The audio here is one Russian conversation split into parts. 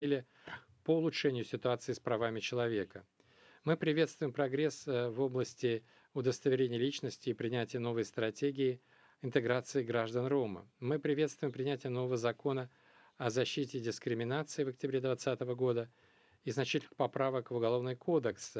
или по улучшению ситуации с правами человека. Мы приветствуем прогресс в области удостоверения личности и принятия новой стратегии интеграции граждан Рома. Мы приветствуем принятие нового закона о защите дискриминации в октябре 2020 года и значительных поправок в Уголовный кодекс,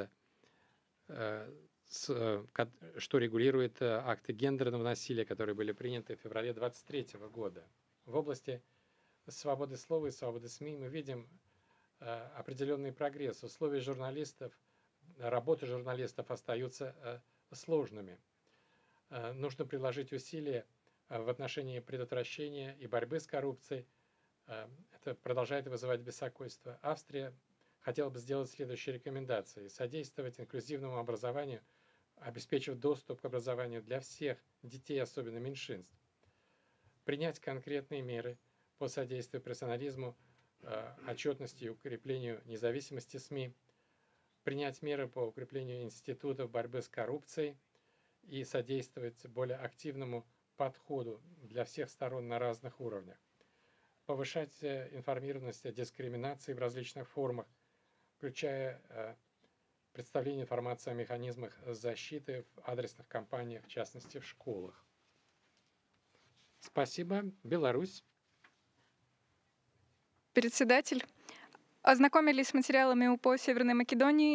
что регулирует акты гендерного насилия, которые были приняты в феврале 2023 года. В области свободы слова и свободы СМИ мы видим определенный прогресс. Условия журналистов, работы журналистов остаются сложными. Нужно приложить усилия в отношении предотвращения и борьбы с коррупцией. Это продолжает вызывать беспокойство. Австрия хотела бы сделать следующие рекомендации. Содействовать инклюзивному образованию, обеспечивать доступ к образованию для всех детей, особенно меньшинств. Принять конкретные меры по содействию профессионализму, отчетности и укреплению независимости СМИ, принять меры по укреплению институтов борьбы с коррупцией и содействовать более активному подходу для всех сторон на разных уровнях, повышать информированность о дискриминации в различных формах, включая представление информации о механизмах защиты в адресных кампаниях, в частности в школах. Спасибо. Беларусь. Председатель, ознакомились с материалами по Северной Македонии.